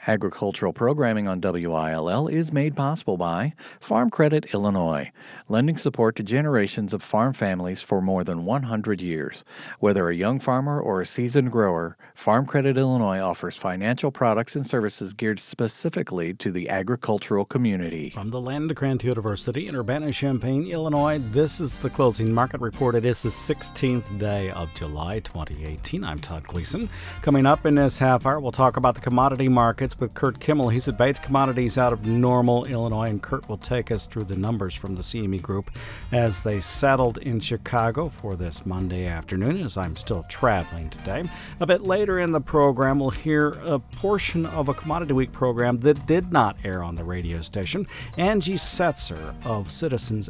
Agricultural programming on WILL is made possible by Farm Credit Illinois, lending support to generations of farm families for more than 100 years. Whether a young farmer or a seasoned grower, Farm Credit Illinois offers financial products and services geared specifically to the agricultural community. From the Land Grant University in Urbana-Champaign, Illinois, this is the Closing Market Report. It is the 16th day of July 2018. I'm Todd Gleason. Coming up in this half hour, we'll talk about the commodity markets with Kurt Kimmel. He's at Bates Commodities out of Normal, Illinois, and Kurt will take us through the numbers from the CME Group as they settled in Chicago for this Monday afternoon, as I'm still traveling today. A bit later in the program, we'll hear a portion of a Commodity Week program that did not air on the radio station. Angie Setzer of Citizens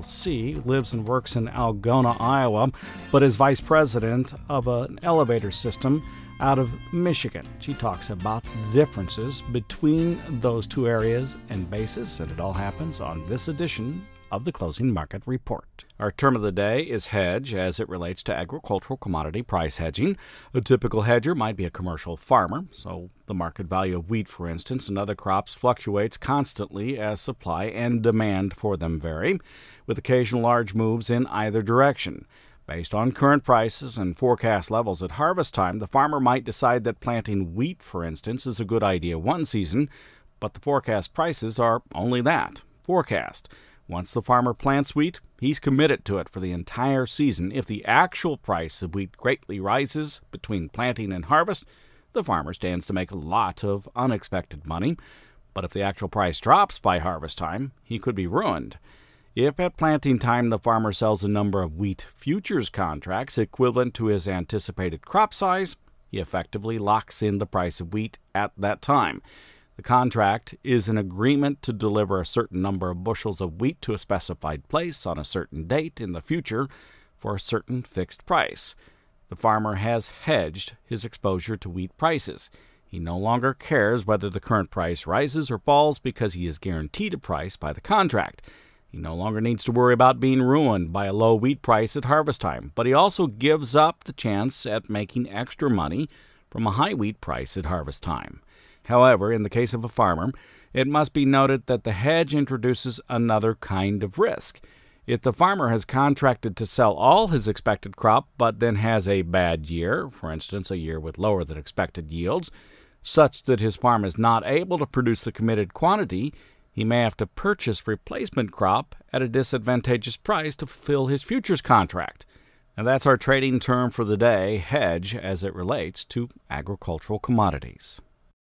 LLC lives and works in Algona, Iowa, but is vice president of an elevator system out of Michigan. She talks about the differences between those two areas and basis, and it all happens on this edition of the Closing Market Report. Our term of the day is hedge as it relates to agricultural commodity price hedging. A typical hedger might be a commercial farmer, so the market value of wheat, for instance, and other crops fluctuates constantly as supply and demand for them vary, with occasional large moves in either direction. Based on current prices and forecast levels at harvest time, the farmer might decide that planting wheat, for instance, is a good idea one season, but the forecast prices are only that, forecast. Once the farmer plants wheat, he's committed to it for the entire season. If the actual price of wheat greatly rises between planting and harvest, the farmer stands to make a lot of unexpected money. But if the actual price drops by harvest time, he could be ruined. If at planting time the farmer sells a number of wheat futures contracts equivalent to his anticipated crop size, he effectively locks in the price of wheat at that time. The contract is an agreement to deliver a certain number of bushels of wheat to a specified place on a certain date in the future for a certain fixed price. The farmer has hedged his exposure to wheat prices. He no longer cares whether the current price rises or falls because he is guaranteed a price by the contract. He no longer needs to worry about being ruined by a low wheat price at harvest time, but he also gives up the chance at making extra money from a high wheat price at harvest time. However, in the case of a farmer, it must be noted that the hedge introduces another kind of risk. If the farmer has contracted to sell all his expected crop but then has a bad year, for instance, a year with lower than expected yields, such that his farm is not able to produce the committed quantity, he may have to purchase replacement crop at a disadvantageous price to fulfill his futures contract. And that's our trading term for the day, hedge, as it relates to agricultural commodities.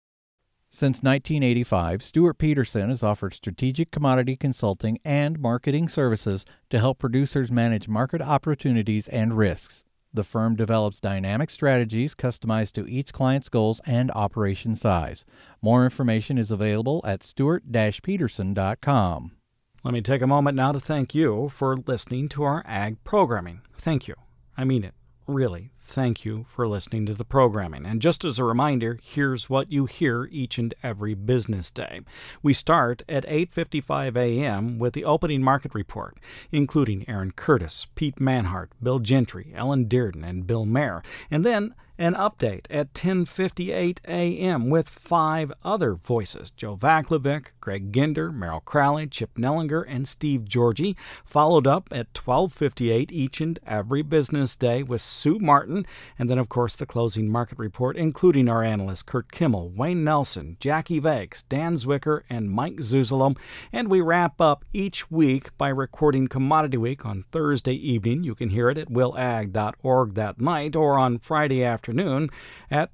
Since 1985, Stuart Peterson has offered strategic commodity consulting and marketing services to help producers manage market opportunities and risks. The firm develops dynamic strategies customized to each client's goals and operation size. More information is available at stuart-peterson.com. Let me take a moment now to thank you for listening to our ag programming. Thank you. I mean it. Really, thank you for listening to the programming. And just as a reminder, here's what you hear each and every business day. We start at 8:55 a.m. with the opening market report, including Aaron Curtis, Pete Manhart, Bill Gentry, Ellen Dearden, and Bill Mayer. And then an update at 10:58 a.m. with 5 other voices, Joe Vaklovic, Greg Ginder, Merrill Crowley, Chip Nellinger, and Steve Georgie, followed up at 12:58 each and every business day with Sue Martin, and then, of course, the closing market report, including our analysts Kurt Kimmel, Wayne Nelson, Jackie Vakes, Dan Zwicker, and Mike Zuzolo. And we wrap up each week by recording Commodity Week on Thursday evening. You can hear it at willag.org that night or on Friday afternoon at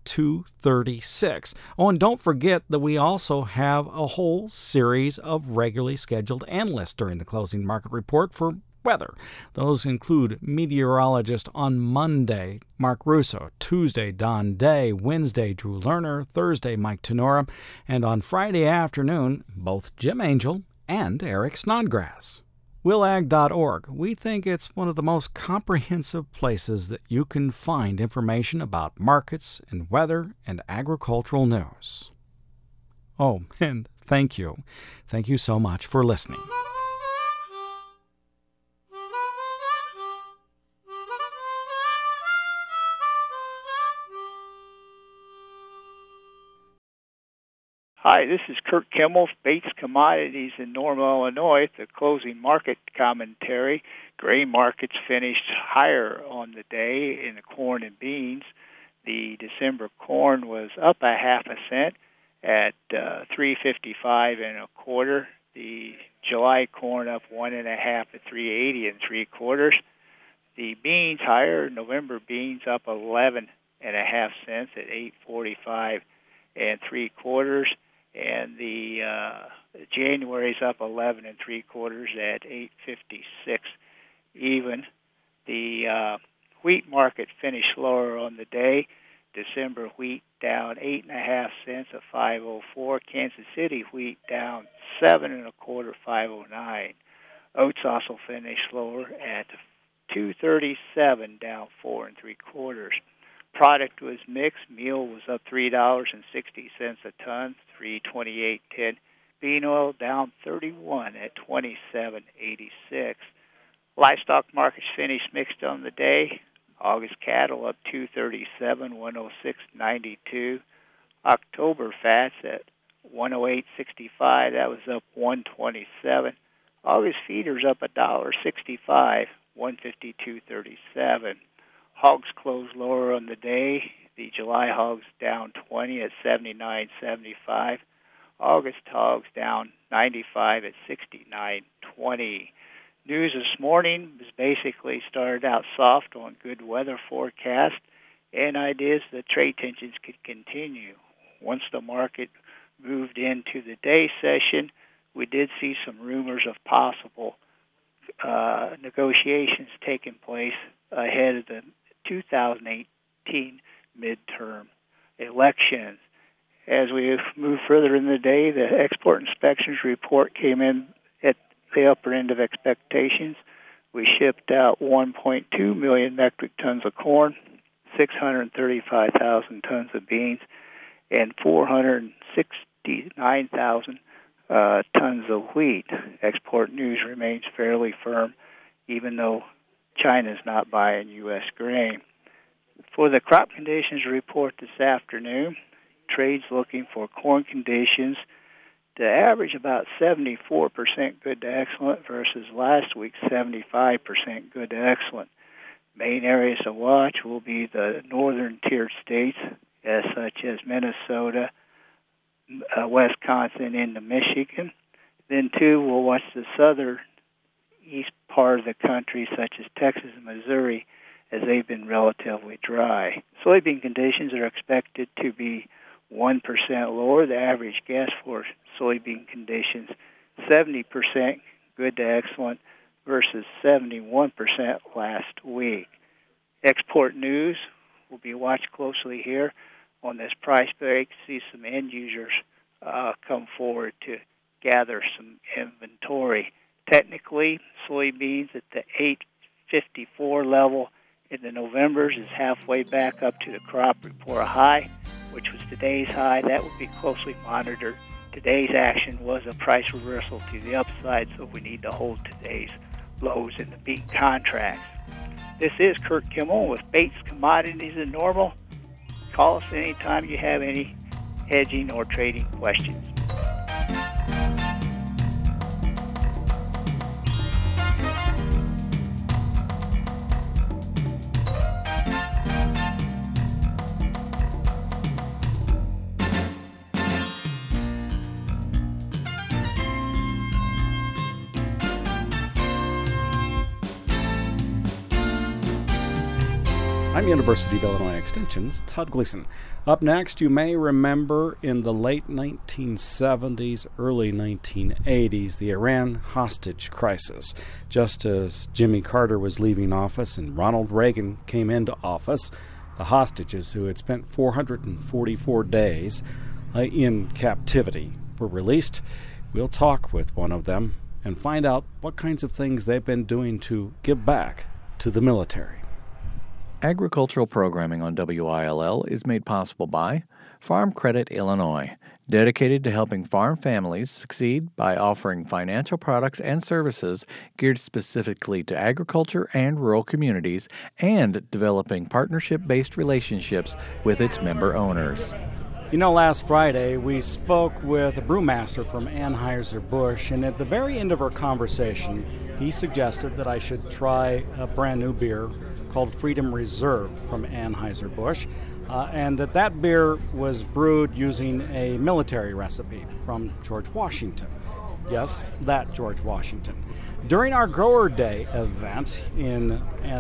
2:36. Oh, and don't forget that we also have a whole series of regularly scheduled analysts during the closing market report for weather. Those include meteorologist on Monday, Mark Russo, Tuesday, Don Day, Wednesday, Drew Lerner, Thursday, Mike Tenora, and on Friday afternoon, both Jim Angel and Eric Snodgrass. willag.org. We think it's one of the most comprehensive places that you can find information about markets and weather and agricultural news. Oh, and thank you. Thank you so much for listening. Hi, this is Kurt Kimmel, Bates Commodities in Normal, Illinois. The closing market commentary. Grain markets finished higher on the day in the corn and beans. The December corn was up a half a cent at $3.55 1/4. The July corn up 1.5 at $3.80 3/4. The beans higher. November beans up 11.5 cents at $8.45 3/4. And the January's up 11 3/4 at $8.56 even. The wheat market finished lower on the day. December wheat down 8.5 cents at $5.04. Kansas City wheat down 7 1/4, $5.09. Oats also finished lower at $2.37, down 4 3/4. Product was mixed. Meal was up $3.60 a ton, $3.28.10. Bean oil down 31 at $27.86. Livestock markets finished mixed on the day. August cattle up 237, 106.92. October fats at 108.65. That was up 127. August feeders up $1.65, 152.37. Hogs closed lower on the day. The July hogs down 20 at 79.75. August hogs down 95 at 69.20. News this morning was basically started out soft on good weather forecast and ideas that trade tensions could continue. Once the market moved into the day session, we did see some rumors of possible negotiations taking place ahead of the 2018 midterm elections. As we move further in the day, the export inspections report came in at the upper end of expectations. We shipped out 1.2 million metric tons of corn, 635,000 tons of beans, and 469,000 tons of wheat. Export news remains fairly firm, even though China's not buying U.S. grain. For the crop conditions report this afternoon, trade's looking for corn conditions to average about 74% good to excellent versus last week's 75% good to excellent. Main areas to watch will be the northern tier states, such as Minnesota, Wisconsin, into Michigan. Then, too, we'll watch the southern east part of the country, such as Texas and Missouri, as they've been relatively dry. Soybean conditions are expected to be 1% lower. The average guess for soybean conditions, 70% good to excellent versus 71% last week. Export news will be watched closely here on this price break. See some end users come forward to gather some inventory. Technically, soybeans at the 854 level in the Novembers is halfway back up to the crop report high, which was today's high. That would be closely monitored. Today's action was a price reversal to the upside, so we need to hold today's lows in the bean contracts. This is Kurt Kimmel with Bates Commodities and Normal. Call us anytime you have any hedging or trading questions. I'm University of Illinois Extension's Todd Gleason. Up next, you may remember in the late 1970s, early 1980s, the Iran hostage crisis. Just as Jimmy Carter was leaving office and Ronald Reagan came into office, the hostages who had spent 444 days in captivity were released. We'll talk with one of them and find out what kinds of things they've been doing to give back to the military. Agricultural programming on WILL is made possible by Farm Credit Illinois, dedicated to helping farm families succeed by offering financial products and services geared specifically to agriculture and rural communities and developing partnership-based relationships with its member owners. Last Friday we spoke with a brewmaster from Anheuser-Busch, and at the very end of our conversation, he suggested that I should try a brand new beer called Freedom Reserve from Anheuser-Busch, and that beer was brewed using a military recipe from George Washington. Yes, that George Washington. During our Grower Day event in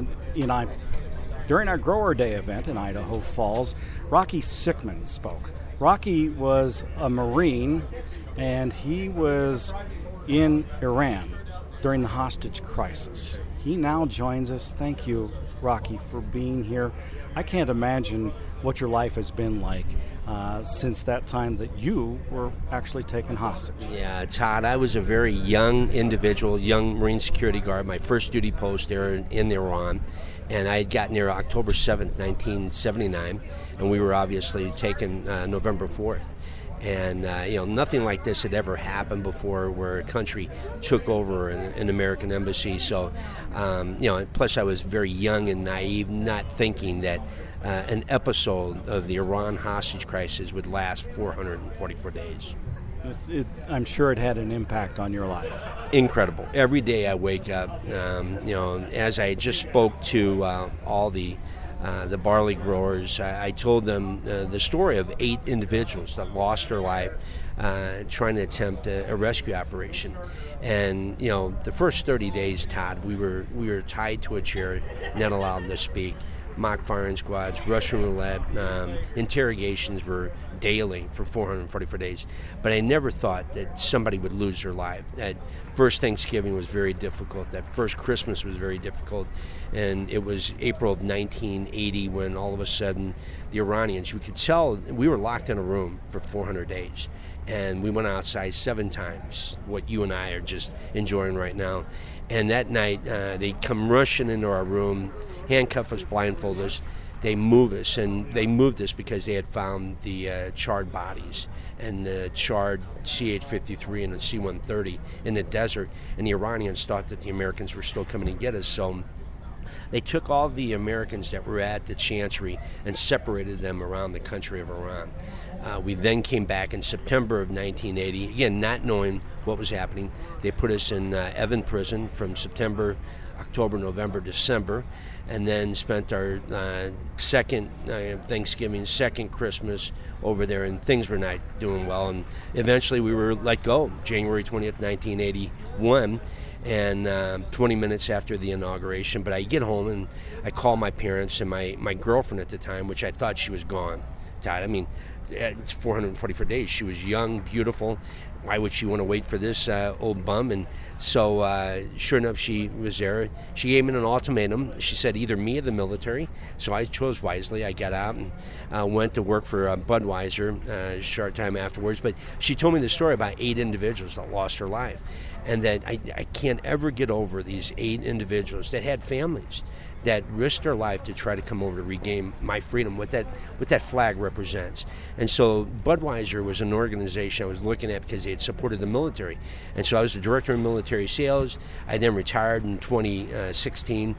Idaho Falls, Rocky Sickman spoke. Rocky was a Marine, and he was in Iran during the hostage crisis. He now joins us. Thank you, Rocky, for being here. I can't imagine what your life has been like since that time that you were actually taken hostage. Yeah, Todd, I was a very young individual, young Marine security guard, my first duty post there in Iran, and I had gotten there October 7th, 1979, and we were obviously taken November 4th. And, nothing like this had ever happened before where a country took over an American embassy. So, plus I was very young and naive, not thinking that an episode of the Iran hostage crisis would last 444 days. I'm sure it had an impact on your life. Incredible. Every day I wake up, as I just spoke to all the barley growers, I told them the story of 8 individuals that lost their life trying to attempt a rescue operation. And the first 30 days, Todd, we were tied to a chair, not allowed to speak. Mock firing squads, Russian roulette, interrogations were daily for 444 days. But I never thought that somebody would lose their life. That first Thanksgiving was very difficult. That first Christmas was very difficult. And it was April of 1980 when all of a sudden the Iranians, you could tell, we were locked in a room for 400 days. And we went outside 7 times, what you and I are just enjoying right now. And that night, they come rushing into our room, handcuff us, blindfold us. They move us, and they moved us because they had found the charred bodies and the charred CH-53 and the C-130 in the desert. And the Iranians thought that the Americans were still coming to get us. So they took all the Americans that were at the Chancery and separated them around the country of Iran. We then came back in September of 1980, again, not knowing what was happening. They put us in Evin prison from September, October, November, December, and then spent our second Thanksgiving, second Christmas over there, and things were not doing well. And eventually we were let go, January 20th, 1981, and 20 minutes after the inauguration. But I get home and I call my parents and my girlfriend at the time, which I thought she was gone. Todd, I mean, it's 444 days. She was young, beautiful. Why would she want to wait for this old bum? And so, sure enough, she was there. She gave me an ultimatum. She said either me or the military. So I chose wisely. I got out and went to work for Budweiser a short time afterwards. But she told me the story about 8 individuals that lost their life. And that I can't ever get over these 8 individuals that had families that risked their life to try to come over to regain my freedom, what that flag represents. And so Budweiser was an organization I was looking at because they had supported the military. And so I was the director of military sales. I then retired in 2016.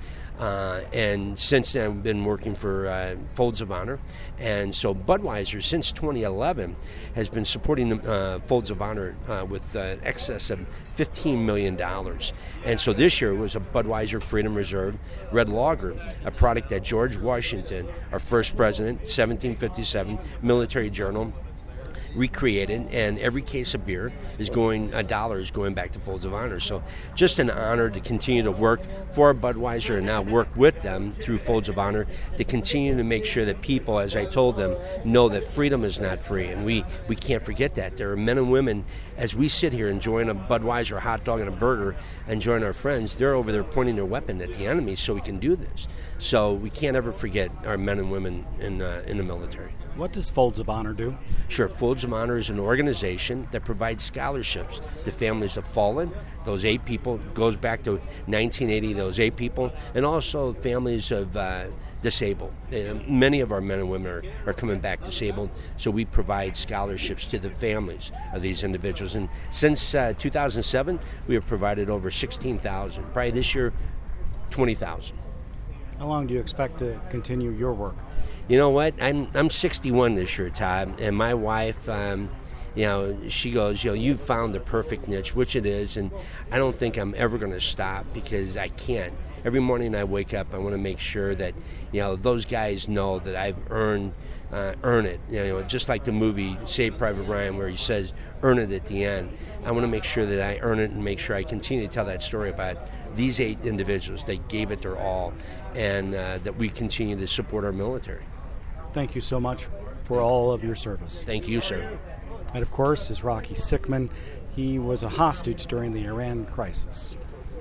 And since then, I've been working for Folds of Honor. And so Budweiser, since 2011, has been supporting the Folds of Honor with excess of $15 million. And so this year was a Budweiser Freedom Reserve Red Lager, a product that George Washington, our first president, 1757, Military Journal, recreated, and every case of beer is going, $1 is going back to Folds of Honor. So just an honor to continue to work for Budweiser and now work with them through Folds of Honor to continue to make sure that people, as I told them, know that freedom is not free. And we can't forget that. There are men and women, as we sit here enjoying a Budweiser hot dog and a burger, enjoying our friends, they're over there pointing their weapon at the enemy so we can do this. So we can't ever forget our men and women in the military. What does Folds of Honor do? Sure. Folds of Honor is an organization that provides scholarships to families of fallen. Those 8 people, goes back to 1980, those 8 people, and also families of disabled. Many of our men and women are coming back disabled, so we provide scholarships to the families of these individuals. And since 2007, we have provided over 16,000. Probably this year, 20,000. How long do you expect to continue your work? You know what? I'm 61 this year, Todd, and my wife, she goes, you've found the perfect niche, which it is, and I don't think I'm ever going to stop because I can't. Every morning I wake up, I want to make sure that, those guys know that I've earn it. Just like the movie Save Private Ryan, where he says, "Earn it" at the end. I want to make sure that I earn it and make sure I continue to tell that story about these 8 individuals. They gave it their all, and that we continue to support our military. Thank you so much for all of your service. Thank you, sir. And of course, is Rocky Sickman. He was a hostage during the Iran crisis.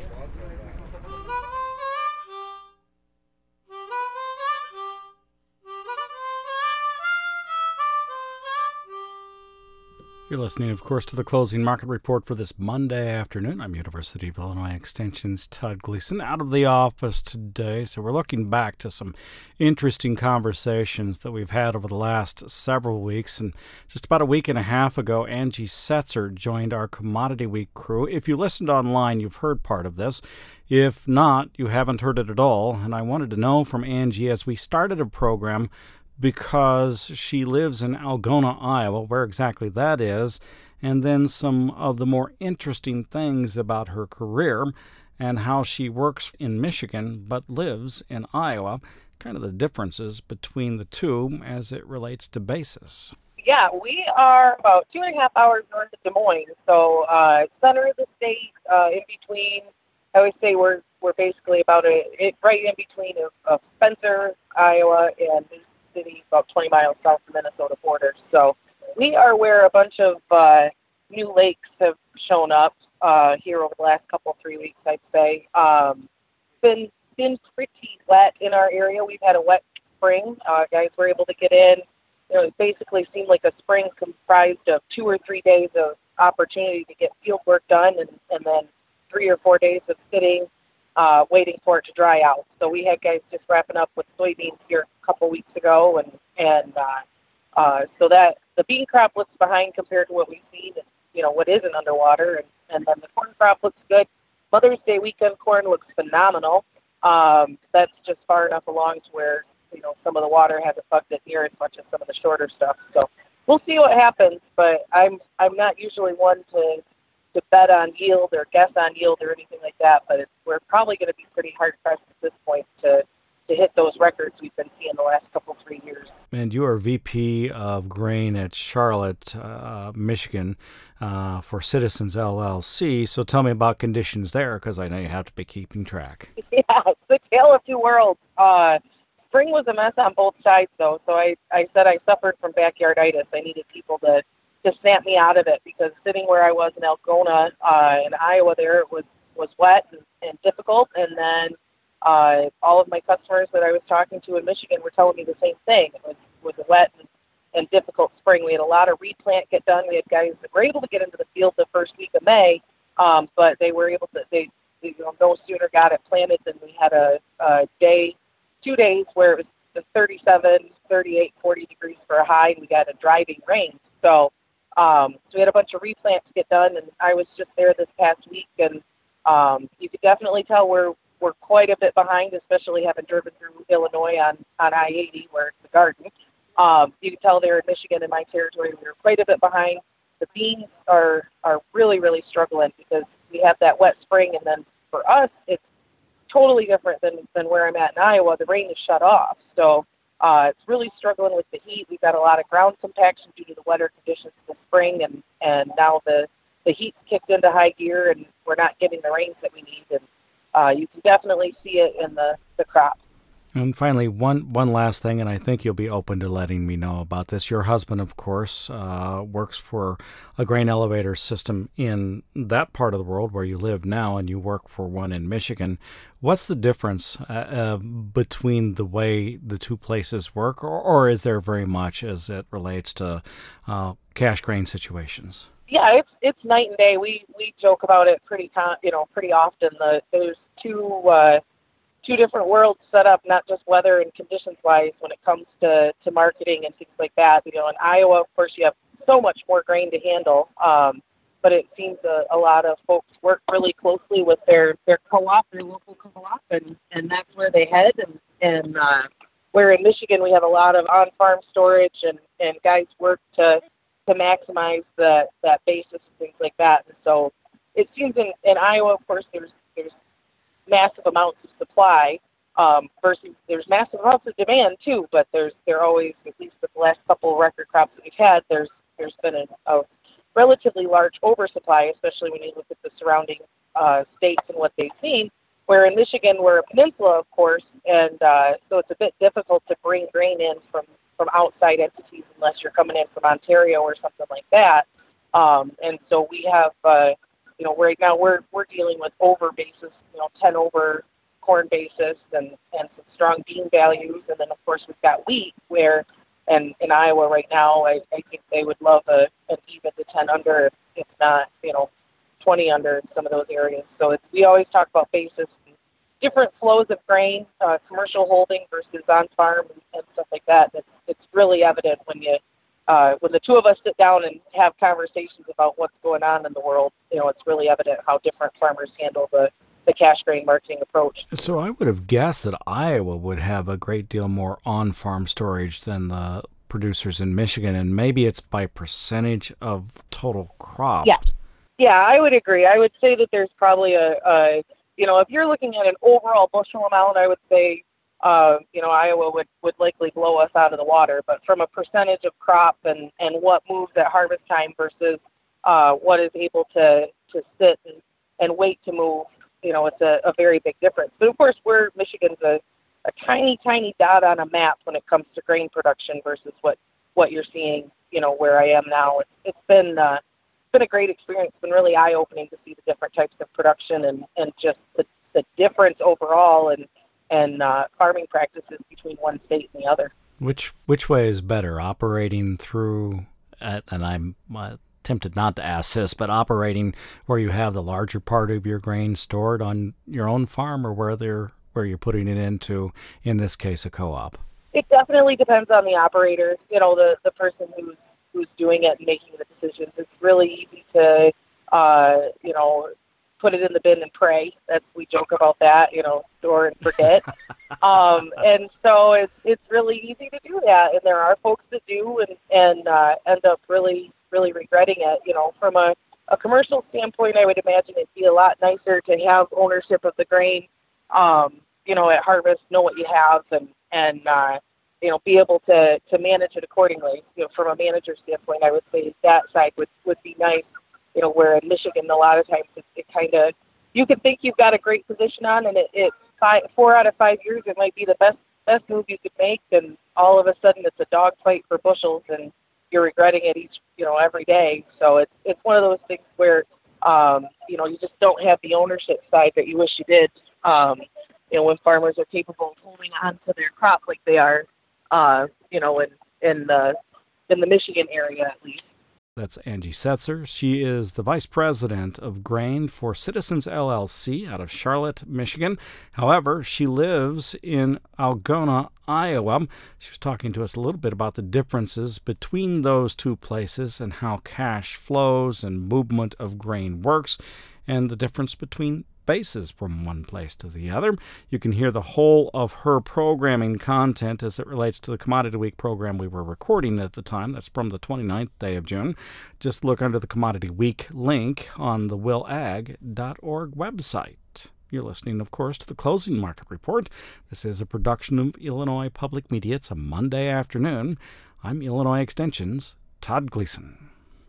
You're listening, of course, to the Closing Market Report for this Monday afternoon. I'm University of Illinois Extension's Todd Gleason, out of the office today. So we're looking back to some interesting conversations that we've had over the last several weeks. And just about a week and a half ago, Angie Setzer joined our Commodity Week crew. If you listened online, you've heard part of this. If not, you haven't heard it at all. And I wanted to know from Angie, as we started a program, because she lives in Algona, Iowa, where exactly that is, and then some of the more interesting things about her career and how she works in Michigan but lives in Iowa, kind of the differences between the two as it relates to basis. Yeah, we are about 2.5 hours north of Des Moines, so center of the state, in between. I would say we're basically about right in between of Spencer, Iowa, and City, about 20 miles south of the Minnesota border. So we are where a bunch of new lakes have shown up here over the last 3 weeks, I'd say. Been pretty wet in our area. We've had a wet spring. Guys were able to get in. It basically seemed like a spring comprised of 2 or 3 days of opportunity to get field work done, and then 3 or 4 days of sitting, waiting for it to dry out. So we had guys just wrapping up with soybeans here a couple weeks ago, and so that the bean crop looks behind compared to what we've seen, and what isn't underwater, and then the corn crop looks good. Mother's Day weekend corn looks phenomenal. That's just far enough along to where some of the water hasn't bugged it near as much as some of the shorter stuff. So we'll see what happens, but I'm not usually one to bet on yield or guess on yield or anything like that, but we're probably going to be pretty hard-pressed at this point to hit those records we've been seeing the last 3 years. And you are VP of Grain at Charlotte, Michigan, for Citizens LLC. So tell me about conditions there, because I know you have to be keeping track. Yeah, it's the tale of two worlds. Spring was a mess on both sides, though, so I said I suffered from backyarditis. I needed people to snap me out of it, because sitting where I was in Algona, in Iowa there, it was wet and difficult, and then all of my customers that I was talking to in Michigan were telling me the same thing. It was a wet and difficult spring. We had a lot of replant get done. We had guys that were able to get into the field the first week of May, but they were able to, they no sooner got it planted than we had a 2 days where it was 37, 38, 40 degrees for a high, and we got a driving rain. So we had a bunch of replants get done, and I was just there this past week, and you could definitely tell we're quite a bit behind, especially having driven through Illinois on I-80 where it's the garden. You can tell there in Michigan, in my territory, we were quite a bit behind. The beans are really, really struggling because we have that wet spring, and then for us, it's totally different than where I'm at in Iowa. The rain is shut off, so it's really struggling with the heat. We've got a lot of ground compaction due to the wetter conditions in the spring, and now the heat's kicked into high gear, and we're not getting the rains that we need. And you can definitely see it in the crop. And finally, one last thing, and I think you'll be open to letting me know about this. Your husband, of course, works for a grain elevator system in that part of the world where you live now, and you work for one in Michigan. What's the difference between the way the two places work, or is there very much as it relates to cash grain situations? Yeah, it's night and day. We joke about it pretty often. There's two different worlds set up, not just weather and conditions wise when it comes to marketing and things like that. In Iowa, of course, you have so much more grain to handle, but it seems a lot of folks work really closely with their co-op, their local co-op, and that's where they head. And where in Michigan we have a lot of on-farm storage and guys work to maximize that basis and things like that. And so it seems in Iowa, of course, there's massive amounts of supply versus there's massive amounts of demand too. But there always, at least with the last couple of record crops that we've had, there's been a relatively large oversupply, especially when you look at the surrounding states and what they've seen. Where in Michigan, we're a peninsula, of course, and so it's a bit difficult to bring grain in from outside entities unless you're coming in from Ontario or something like that. And so we have, right now we're dealing with over basis, 10 over corn basis and some strong bean values. And then, of course, we've got wheat where, and in Iowa right now, I think they would love an even to 10 under, if not, 20 under in some of those areas. So we always talk about basis, different flows of grain, commercial holding versus on-farm and stuff like that. It's really evident when the two of us sit down and have conversations about what's going on in the world. It's really evident how different farmers handle the cash grain marketing approach. So I would have guessed that Iowa would have a great deal more on-farm storage than the producers in Michigan, and maybe it's by percentage of total crop. Yes. Yeah, I would agree. I would say that there's probably if you're looking at an overall bushel amount, I would say, Iowa would likely blow us out of the water. But from a percentage of crop and what moves at harvest time versus what is able to sit and wait to move, it's a very big difference. But of course, Michigan's a tiny, tiny dot on a map when it comes to grain production versus what you're seeing, where I am now. It's been a great experience. It's been really eye-opening to see the different types of production and just the difference overall and farming practices between one state and the other. Which way is better, operating through, and I'm tempted not to ask this, but operating where you have the larger part of your grain stored on your own farm or where you're putting it into, in this case, a co-op? It definitely depends on the operator, the person who's doing it and making the decisions. It's really easy to, put it in the bin and pray. We joke about that, store and forget. And so it's really easy to do that. And there are folks that do and end up really, really regretting it. From a commercial standpoint, I would imagine it'd be a lot nicer to have ownership of the grain, at harvest, know what you have and be able to manage it accordingly. From a manager standpoint, I would say that side would be nice. Where in Michigan, a lot of times it kind of, you can think you've got a great position on, and it 4 out of 5 years, it might be the best move you could make, and all of a sudden it's a dogfight for bushels, and you're regretting it every day. So it's one of those things where, you just don't have the ownership side that you wish you did. When farmers are capable of holding on to their crop like they are, in the Michigan area at least. That's Angie Setzer. She is the Vice President of Grain for Citizens LLC out of Charlotte, Michigan. However, she lives in Algona, Iowa. She was talking to us a little bit about the differences between those two places and how cash flows and movement of grain works, and the difference between bases from one place to the other. You can hear the whole of her programming content as it relates to the Commodity Week program we were recording at the time. That's from the 29th day of June. Just look under the Commodity Week link on the willag.org website. You're listening, of course, to the Closing Market Report. This is a production of Illinois Public Media. It's a Monday afternoon. I'm Illinois Extension's Todd Gleason.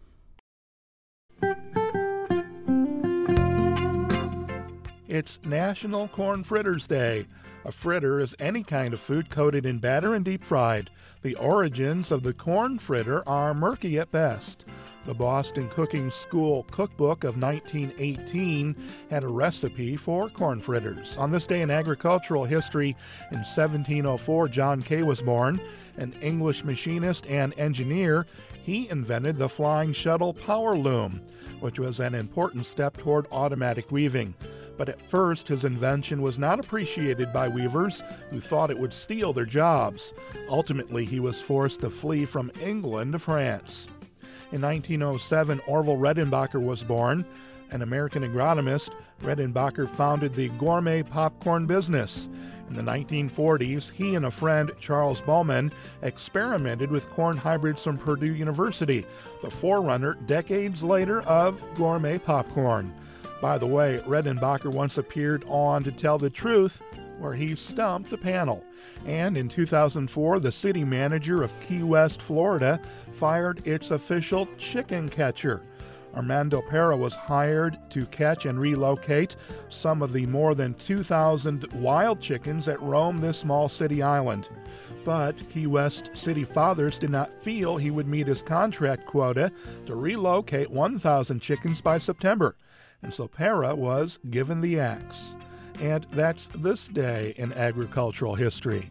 It's National Corn Fritters Day. A fritter is any kind of food coated in batter and deep fried. The origins of the corn fritter are murky at best. The Boston Cooking School Cookbook of 1918 had a recipe for corn fritters. On this day in agricultural history, in 1704, John Kay was born. An English machinist and engineer, he invented the flying shuttle power loom, which was an important step toward automatic weaving. But at first, his invention was not appreciated by weavers who thought it would steal their jobs. Ultimately, he was forced to flee from England to France. In 1907, Orville Redenbacher was born. An American agronomist, Redenbacher founded the gourmet popcorn business. In the 1940s, he and a friend, Charles Bowman, experimented with corn hybrids from Purdue University, the forerunner decades later of gourmet popcorn. By the way, Redenbacher once appeared on To Tell the Truth, where he stumped the panel. And in 2004, the city manager of Key West, Florida, fired its official chicken catcher. Armando Parra was hired to catch and relocate some of the more than 2,000 wild chickens that roam this small city island. But Key West city fathers did not feel he would meet his contract quota to relocate 1,000 chickens by September, and so Parra was given the axe. And that's this day in agricultural history.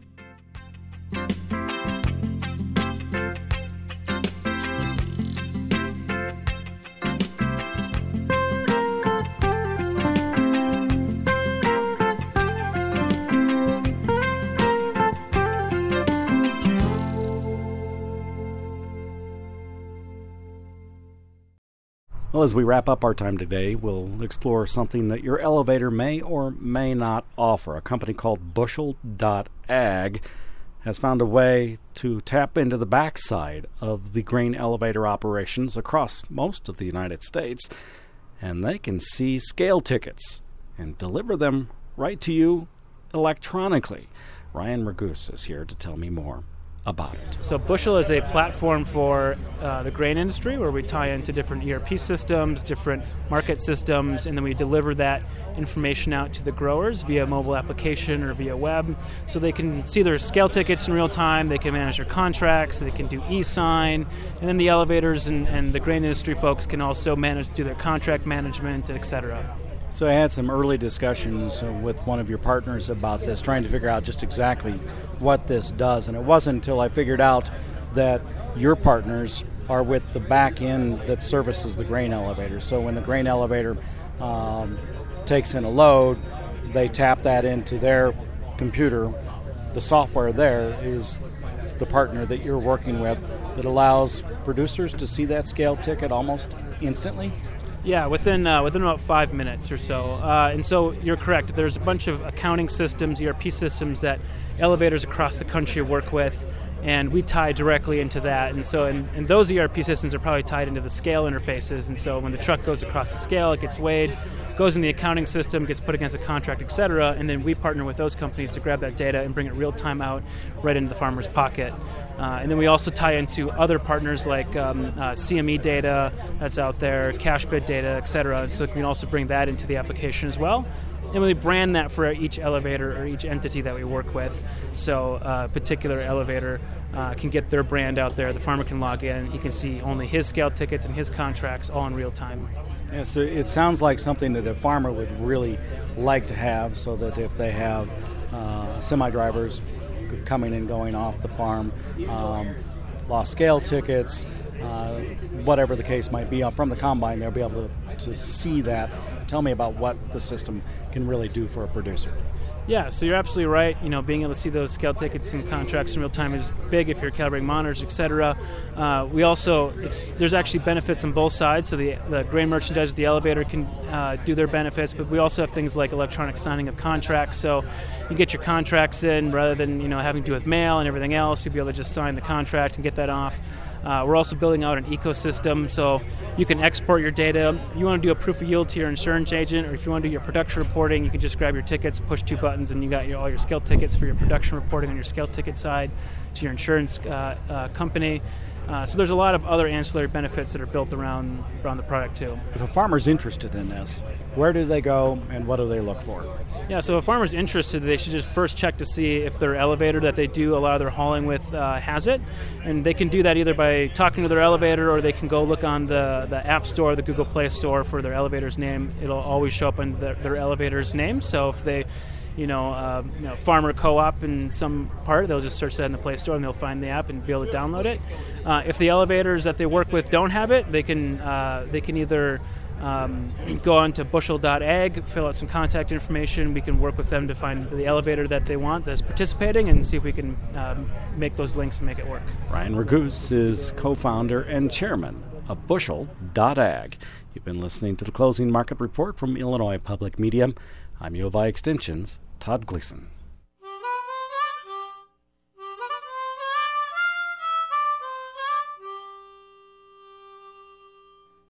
Well, as we wrap up our time today, we'll explore something that your elevator may or may not offer. A company called Bushel.ag has found a way to tap into the backside of the grain elevator operations across most of the United States, and they can see scale tickets and deliver them right to you electronically. Ryan Ragus is here to tell me more about it. So Bushel is a platform for the grain industry where we tie into different ERP systems, different market systems, and then we deliver that information out to the growers via mobile application or via web, so they can see their scale tickets in real time, they can manage their contracts, they can do e-sign, and then the elevators and the grain industry folks can also do their contract management, etc. So I had some early discussions with one of your partners about this, trying to figure out just exactly what this does. And it wasn't until I figured out that your partners are with the back end that services the grain elevator. So when the grain elevator takes in a load, they tap that into their computer. The software there is the partner that you're working with that allows producers to see that scale ticket almost instantly. Yeah, within about 5 minutes or so. And so you're correct. There's a bunch of accounting systems, ERP systems that elevators across the country work with, and we tie directly into that. And so and those ERP systems are probably tied into the scale interfaces. And so when the truck goes across the scale, it gets weighed, goes in the accounting system, gets put against a contract, et cetera, and then we partner with those companies to grab that data and bring it real time out right into the farmer's pocket. And then we also tie into other partners like CME data that's out there, cash bid data, et cetera. So we can also bring that into the application as well. And we brand that for each elevator or each entity that we work with. So a particular elevator can get their brand out there. The farmer can log in. He can see only his scale tickets and his contracts all in real time. Yeah, so it sounds like something that a farmer would really like to have, so that if they have semi-drivers coming and going off the farm, lost scale tickets, whatever the case might be, from the combine, they'll be able to see that. Tell me about what the system can really do for a producer. Yeah, so you're absolutely right. You know, being able to see those scale tickets and contracts in real time is big if you're calibrating monitors, et cetera. We also, there's actually benefits on both sides. So the grain merchandiser, the elevator can do their benefits, but we also have things like electronic signing of contracts. So you get your contracts in rather than having to do with mail and everything else. You'll be able to just sign the contract and get that off. We're also building out an ecosystem, so you can export your data. You want to do a proof of yield to your insurance agent, or if you want to do your production reporting, you can just grab your tickets, push 2 buttons, and you got all your scale tickets for your production reporting on your scale ticket side to your insurance company. So there's a lot of other ancillary benefits that are built around the product too. If a farmer's interested in this, where do they go and what do they look for? Yeah, so if a farmer's interested, they should just first check to see if their elevator that they do a lot of their hauling with has it. And they can do that either by talking to their elevator, or they can go look on the App Store, the Google Play Store for their elevator's name. It'll always show up in their elevator's name. So if they farmer co-op in some part, they'll just search that in the Play Store and they'll find the app and be able to download it. If the elevators that they work with don't have it, they can either go on to Bushel.ag, fill out some contact information. We can work with them to find the elevator that they want that's participating and see if we can make those links and make it work. Ryan Ragus is co-founder and chairman abushel.ag. You've been listening to the Closing Market Report from Illinois Public Media. I'm U of I Extension's Todd Gleason.